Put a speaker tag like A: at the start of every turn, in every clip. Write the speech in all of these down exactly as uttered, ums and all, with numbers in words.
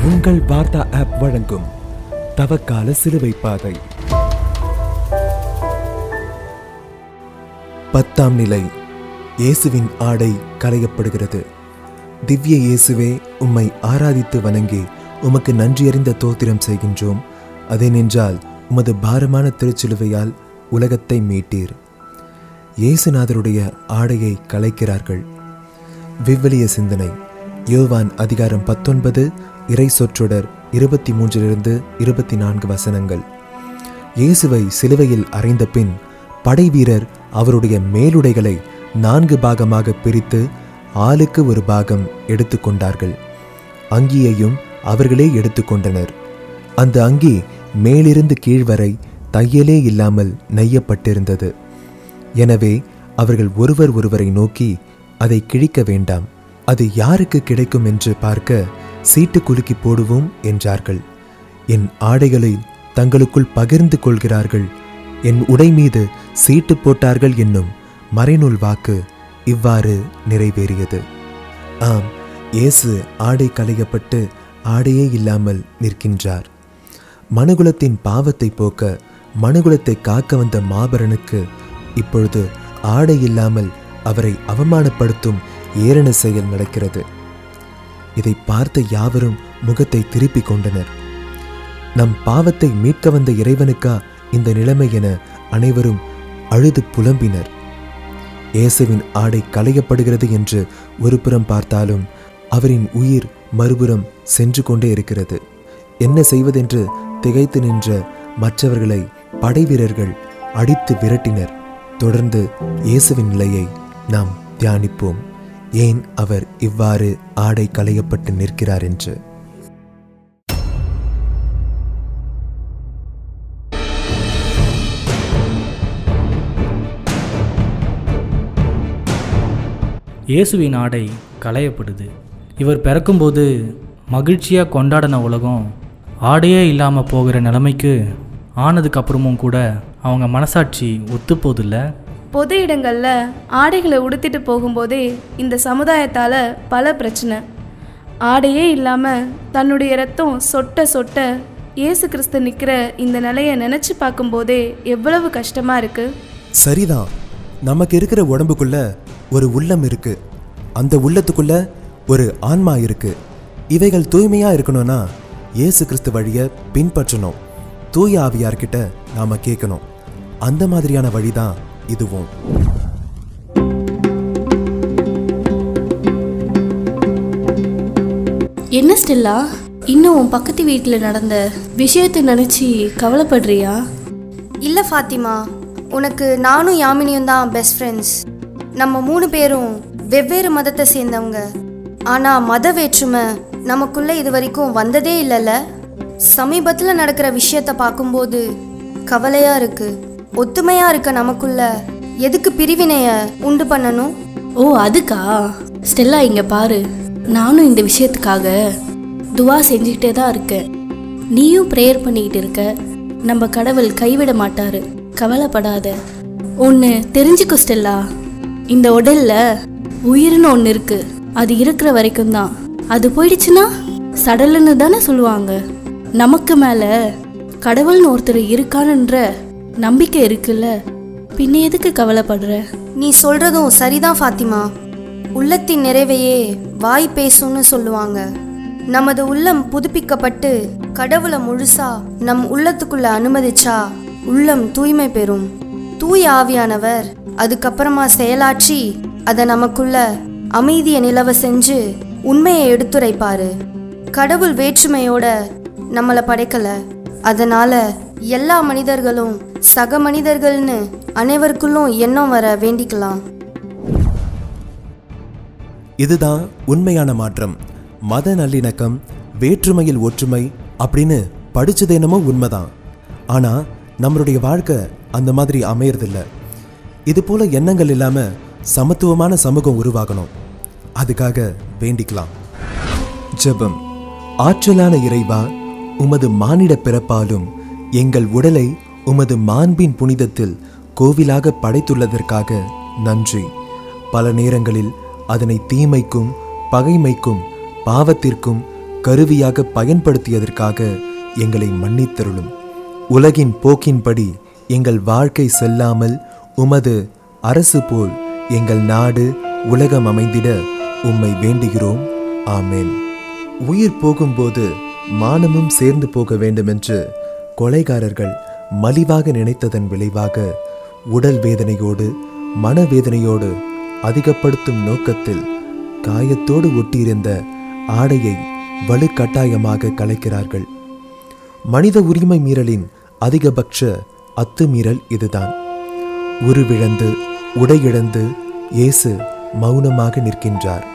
A: உங்கள் வார்த்தா ஆப் வழங்கும் தவக்கால சிலுவை பாதை. பத்தாம் நிலை. இயேசுவின் ஆடை களையப்படுகிறது. திவ்ய இயேசுவே, உம்மை ஆராதித்து வணங்கி உமக்கு நன்றியறிந்த தோத்திரம் செய்கின்றோம். அதேனென்றால் உமது பாரமான திருச்சிலுவையால் உலகத்தை மீட்டீர். இயேசுநாதருடைய ஆடையை களைக்கிறார்கள். விவிலிய சிந்தனை. யோவான் அதிகாரம் பத்தொன்பது, இறை சொற்றொடர் இருபத்தி மூன்றிலிருந்து இருபத்தி நான்கு வசனங்கள். இயேசுவை சிலுவையில் அறைந்த பின் படை வீரர் அவருடைய மேலுடைகளை நான்கு பாகமாக பிரித்து ஆளுக்கு ஒரு பாகம் எடுத்துக்கொண்டார்கள். அங்கியையும் அவர்களே எடுத்துக்கொண்டனர். அந்த அங்கி மேலிருந்து கீழ்வரை தையலே இல்லாமல் நெய்யப்பட்டிருந்தது. எனவே அவர்கள் ஒருவர் ஒருவரை நோக்கி, அதை கிழிக்க வேண்டாம், அது யாருக்கு கிடைக்கும் என்று பார்க்க சீட்டு குலுக்கி போடுவோம் என்றார்கள். என் ஆடைகளை தங்களுக்குள் பகிர்ந்து கொள்கிறார்கள், என் உடை மீது சீட்டு போட்டார்கள் என்னும் மறைநூல் வாக்கு இவ்வாறு நிறைவேறியது. ஆம், இயேசு ஆடை களையப்பட்டு ஆடையே இல்லாமல் நிற்கின்றார். மனுகுலத்தின் பாவத்தை போக்க, மனுகுலத்தை காக்க வந்த மாபரனுக்கு இப்பொழுது ஆடை இல்லாமல் அவரை அவமானப்படுத்தும் ஏளன செயல் நடக்கிறது. இதை பார்த்த யாவரும் முகத்தை திருப்பிக் கொண்டனர். நம் பாவத்தை மீட்க வந்த இறைவனுக்கா இந்த நிலைமை என அனைவரும் அழுது புலம்பினர். இயேசுவின் ஆடை களையப்படுகிறது என்று ஒரு புறம் பார்த்தாலும் அவரின் உயிர் மறுபுறம் சென்று கொண்டே இருக்கிறது. என்ன செய்வதென்று திகைத்து நின்ற மற்றவர்களை படை வீரர்கள் அடித்து விரட்டினர். தொடர்ந்து இயேசுவின் நிலையை நாம் தியானிப்போம். ஏன் அவர் இவ்வாறு ஆடை களையப்பட்டு நிற்கிறார் என்று.
B: இயேசுவின் ஆடை களையப்படுது. இவர் பிறக்கும்போது மகிழ்ச்சியாக கொண்டாடின உலகம் ஆடையே இல்லாமல் போகிற நிலைமைக்கு ஆனதுக்கு அப்புறமும் கூட அவங்க மனசாட்சி ஒத்து போதில்லை.
C: பொது இடங்களில் ஆடைகளை உடுத்திட்டு போகும்போதே இந்த சமுதாயத்தால் பல பிரச்சனை. ஆடையே இல்லாமல் தன்னுடைய ரத்தம் சொட்ட சொட்ட இயேசு கிறிஸ்து நிற்கிற இந்த நிலையை நினச்சி பார்க்கும்போதே எவ்வளவு கஷ்டமாக இருக்குது.
A: சரிதான், நமக்கு இருக்கிற உடம்புக்குள்ள ஒரு உள்ளம் இருக்கு, அந்த உள்ளத்துக்குள்ள ஒரு ஆன்மா இருக்கு. இவைகள் தூய்மையா இருக்கணும்னா இயேசு கிறிஸ்து வழியை பின்பற்றணும். தூய ஆவியார்கிட்ட நாம கேட்கணும். அந்த மாதிரியான வழிதான் இதுவும்.
D: என்ன ஸ்டெல்லா, இன்னும் உன் பக்கத்து வீட்டில் நடந்த விஷயத்தை நினச்சி கவலைப்படுறியா?
E: இல்லை ஃபாத்திமா, உனக்கு நானும் யாமினியும் தான் பெஸ்ட் ஃப்ரெண்ட்ஸ். நம்ம மூணு பேரும் வெவ்வேறு மதத்தை சேர்ந்தவங்க. ஆனால் மத வேற்றுமை நமக்குள்ளே இது வரைக்கும் வந்ததே இல்லைல்ல. சமீபத்தில் நடக்கிற விஷயத்தை பார்க்கும்போது கவலையாக இருக்குது. ஒத்துமையாக இருக்க நமக்குள்ள எதுக்கு பிரிவினைய உண்டு பண்ணணும்?
D: ஓ, அதுக்கா? ஸ்டெல்லா, இங்கே பாரு, நானும் இந்த விஷயத்துக்காக துவா செஞ்சுக்கிட்டே தான் இருக்கேன். நீயும் ப்ரேயர் பண்ணிக்கிட்டு இருக்க. நம்ம கடவுள் கைவிட மாட்டாரு, கவலைப்படாத. ஒன்று தெரிஞ்சுக்கோ ஸ்டெல்லா, இந்த உடல்ல உயிர்னு ஒன்று இருக்கு. அது இருக்கிற வரைக்கும் தான். அது போயிடுச்சுன்னா சடலுன்னு தானே சொல்லுவாங்க. நமக்கு மேலே கடவுள்னு ஒருத்தர் இருக்கானுன்ற நம்பிக்கை இருக்குல்ல, பின்ன எதுக்கு கவலைப்படுற?
E: நீ சொல்றதும் சரிதான் ஃபாத்திமா. உள்ளத்தின் நிறைவையே வாய் பேசும்னு சொல்லுவாங்க. நமது உள்ளம் புதுப்பிக்கப்பட்டு கடவுளை முழுசா நம் உள்ளத்துக்குள்ள அனுமதிச்சா உள்ளம் தூய்மை பெறும். தூய ஆவியானவர் அதுக்கப்புறமா செயலாற்றி அதை நமக்குள்ள அமைதியை நிலவ செஞ்சு உண்மையை எடுத்துரைப்பாரு. கடவுள் வேற்றுமையோட நம்மளை படைக்கல. அதனால எல்லா மனிதர்களும் சக மனிதர்கள்னு அனைவருக்குள்ளும் எண்ணம் வர வேண்டிக்கலாம்.
A: இதுதான் உண்மையான மாற்றம். மத நல்லிணக்கம், வேற்றுமையில் ஒற்றுமை அப்படின்னு படிச்சது என்னமோ உண்மைதான். ஆனா நம்மளுடைய வாழ்க்கை அந்த மாதிரி அமையறதில்ல. இது போல எண்ணங்கள் இல்லாம சமத்துவமான சமூகம் உருவாகணும். அதுக்காக வேண்டிக்கலாம். ஜெபம். ஆற்றலான இறைவா, உமது மானிட பிறப்பாலும் எங்கள் உடலை உமது மாண்பின் புனிதத்தில் கோவிலாக படைத்துள்ளதற்காக நன்றி. பல நேரங்களில் அதனை தீமைக்கும் பகைமைக்கும் பாவத்திற்கும் கருவியாக பயன்படுத்தியதற்காக எங்களை மன்னித்தருளும். உலகின் போக்கின்படி எங்கள் வாழ்க்கை செல்லாமல் உமது அரசு போல் எங்கள் நாடு உலகம் அமைந்திட உம்மை வேண்டுகிறோம். ஆமென். உயிர் போகும்போது மானமும் சேர்ந்து போக வேண்டுமென்று கொலைகாரர்கள் மலிவாக நினைத்ததன் விளைவாக உடல் வேதனையோடு மனவேதனையோடு அதிகப்படுத்தும் நோக்கத்தில் காயத்தோடு ஒட்டியிருந்த ஆடையை வலுக்கட்டாயமாக கலைக்கிறார்கள். மனித உரிமை மீறலின் அதிகபட்ச அத்துமீறல் இதுதான். உருவிழந்து உடையிழந்து இயேசு மௌனமாக நிற்கின்றார்.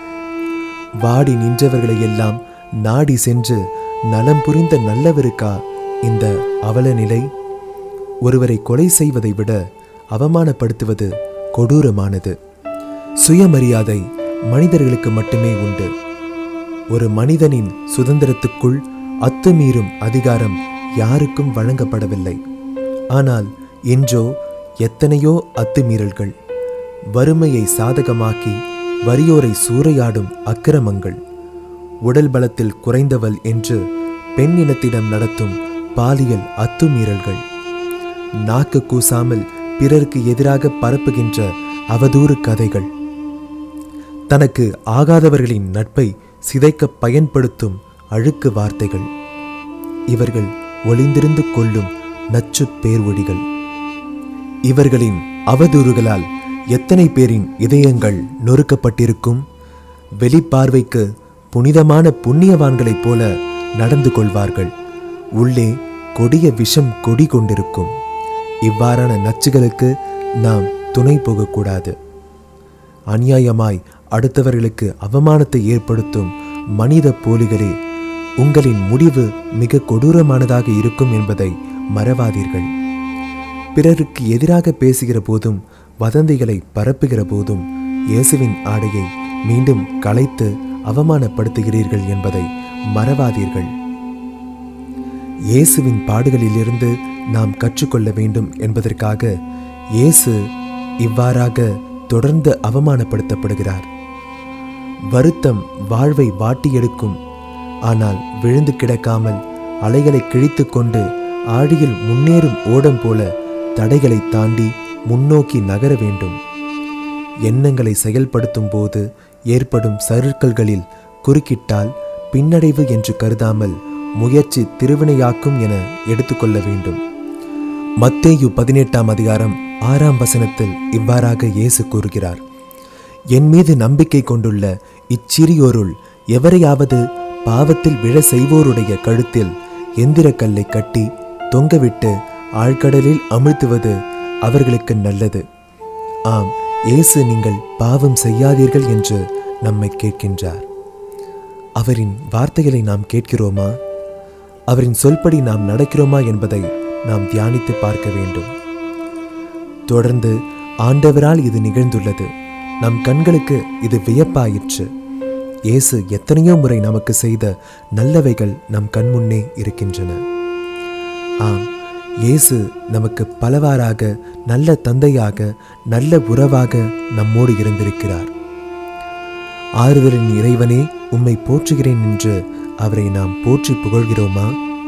A: வாடி நின்றவர்களை எல்லாம் நாடி சென்று நலம் புரிந்த நல்லவருக்கா இந்த அவல நிலை? ஒருவரை கொலை செய்வதை விட அவமானப்படுத்துவது கொடூரமானது. சுயமரியாதை மனிதர்களுக்கு மட்டுமே உண்டு. ஒரு மனிதனின் சுதந்திரத்துக்குள் அத்துமீறும் அதிகாரம் யாருக்கும் வழங்கப்படவில்லை. ஆனால் இன்றோ எத்தனையோ அத்துமீறல்கள், வறுமையை சாதகமாக்கி வறியோரை சூறையாடும் அக்கிரமங்கள், உடல் பலத்தில் குறைந்தவள் என்று பெண் இனத்திடம் நடத்தும் பாலியல் அத்துமீறல்கள், நாக்கு கூசாமல் பிறருக்கு எதிராக பரப்புகின்ற அவதூறு கதைகள், தனக்கு ஆகாதவர்களின் நட்பை சிதைக்க பயன்படுத்தும் அழுக்கு வார்த்தைகள், இவர்கள் ஒளிந்திருந்து கொள்ளும் நச்சு பேர்வொடிகள். இவர்களின் அவதூறுகளால் எத்தனை பேரின் இதயங்கள் நொறுக்கப்பட்டிருக்கும். வெளிப்பார்வைக்கு புனிதமான புண்ணியவான்களைப் போல நடந்து கொள்வார்கள். உள்ளே கொடிய விஷம் கொடி கொண்டிருக்கும். இவ்வாறான நச்சுகளுக்கு நாம் துணை போகக்கூடாது. அநியாயமாய் அடுத்தவர்களுக்கு அவமானத்தை ஏற்படுத்தும் மனித போலிகளே, உங்களின் முடிவு மிக கொடூரமானதாக இருக்கும் என்பதை மறவாதீர்கள். பிறருக்கு எதிராக பேசுகிற போதும் வதந்திகளை பரப்புகிற போதும் இயேசுவின் ஆடையை மீண்டும் களைத்து அவமானப்படுத்துகிறீர்கள் என்பதை மறவாதீர்கள். இயேசுவின் பாடுகளிலிருந்து நாம் கற்றுக்கொள்ள வேண்டும் என்பதற்காக இயேசு இவ்வாறாக தொடர்ந்து அவமானப்படுத்தப்படுகிறார். வருத்தம் வாழ்வை வாட்டி எடுக்கும். ஆனால் விழுந்து கிடக்காமல் அலைகளை கிழித்து கொண்டு ஆழியில் முன்னேறும் ஓடம் போல தடைகளை தாண்டி முன்னோக்கி நகர வேண்டும். எண்ணங்களை செயல்படுத்தும் போது ஏற்படும் சறுக்கல்களில் குறுக்கிட்டால் பின்னடைவு என்று கருதாமல் முயற்சி திருவினையாக்கும் என எடுத்துக்கொள்ள வேண்டும். மத்தேயு பதினெட்டாம் அதிகாரம் ஆறாம் வசனத்தில் இவ்வாறாக இயேசு கூறுகிறார், என் மீது நம்பிக்கை கொண்டுள்ள இச்சிறியோருள் எவரையாவது பாவத்தில் விழ செய்வோருடைய கழுத்தில் எந்திரக்கல்லை கட்டி தொங்கவிட்டு ஆழ்கடலில் அமிழ்த்துவது அவர்களுக்கு நல்லது. ஆம், இயேசு நீங்கள் பாவம் செய்யாதீர்கள் என்று நம்மை கேட்கின்றார். அவரின் வார்த்தைகளை நாம் கேட்கிறோமா? அவரின் சொல்படி நாம் நடக்கிறோமா என்பதை நாம் தியானித்து பார்க்க வேண்டும். தொடர்ந்து ஆண்டவரால் இது நிகழ்ந்துள்ளது. நம் கண்களுக்கு இது வியப்பாயிற்று. இயேசு எத்தனையோ முறை நமக்கு செய்த நல்லவைகள் நம் கண்முன்னே இருக்கின்றன. ஆம், இயேசு நமக்கு பலவாறாக நல்ல தந்தையாக நல்ல உறவாக நம்மோடு இருந்திருக்கிறார். ஆறுதலின் இறைவனே உம்மை போற்றுகிறேன் என்று அவரை நாம் போற்றி புகழ்கிறோமா?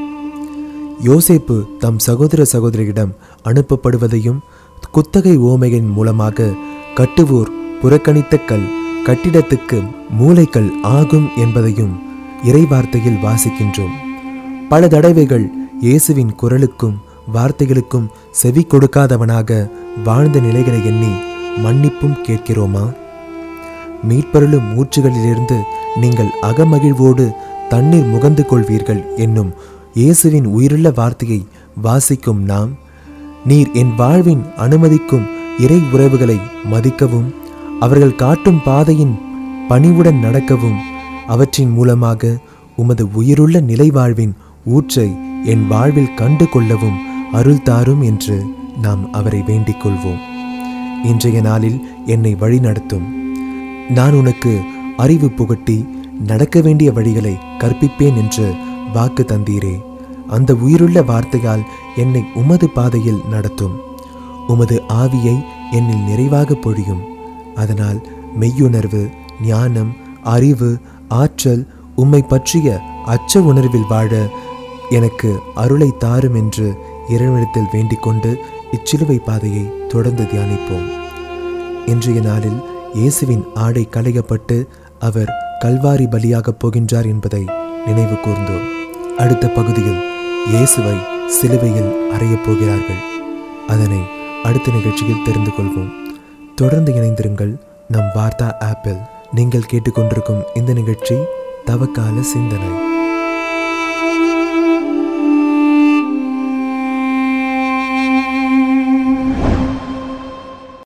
A: யோசேப்பு தம் சகோதர சகோதரியிடம் அனுப்பப்படுவதையும் குத்தகை ஓமையின் மூலமாக கட்டுவோர் புறக்கணித்த கல் கட்டிடத்துக்கு மூலைக்கல் ஆகும் என்பதையும் இறைவார்த்தையில் வாசிக்கின்றோம். பல தடவைகள் இயேசுவின் குரலுக்கும் வார்த்தைகளுக்கும் செவி கொடுக்காதவனாக வாழ்ந்த நிலைகளை எண்ணி மன்னிப்பும் கேட்கிறோமா? மீட்பருளும் ஊற்றுகளிலிருந்து நீங்கள் அகமகிழ்வோடு தண்ணீர் முகந்து கொள்வீர்கள் என்னும் இயேசுவின் உயிருள்ள வார்த்தையை வாசிக்கும் நாம், நீர் என் வாழ்வின் அனுமதிக்கும் இறை உறவுகளை மதிக்கவும் அவர்கள் காட்டும் பாதையின் பணிவுடன் நடக்கவும் அவற்றின் மூலமாக உமது உயிருள்ள நிலை வாழ்வின் ஊற்றை என் வாழ்வில் கண்டு கொள்ளவும் அருள் தாரும் என்று நாம் அவரை வேண்டிக் கொள்வோம். இன்றைய நாளில் என்னை வழி நடத்தும். நான் உனக்கு அறிவு புகட்டி நடக்க வேண்டிய வழிகளை கற்பிப்பேன் என்று வாக்கு தந்தீரே. அந்த உயிருள்ள வார்த்தையால் என்னை உமது பாதையில் நடத்தும். உமது ஆவியை என்னில் நிறைவாக பொழியும். அதனால் மெய்யுணர்வு, ஞானம், அறிவு, ஆற்றல், உம்மை பற்றிய அச்ச உணர்வில் வாழ எனக்கு அருளை தாரும் என்று இறைவனிடத்தில் வேண்டிக் கொண்டு இச்சிலுவை பாதையை தொடர்ந்து தியானிப்போம். இன்றைய நாளில் இயேசுவின் ஆடை களையப்பட்டு அவர் கல்வாரி பலியாக போகின்றார் என்பதை நினைவு கூர்ந்தோம். அடுத்த பகுதியில் இயேசுவை சிலுவையில் அறையப் போகிறார்கள். அதனை அடுத்த நிகழ்ச்சியில் தெரிந்து கொள்வோம். தொடர்ந்து இணைந்திருங்கள் நம் வார்த்தா ஆப்பில். நீங்கள் கேட்டுக்கொண்டிருக்கும் இந்த நிகழ்ச்சி தவக்கால சிந்தனை.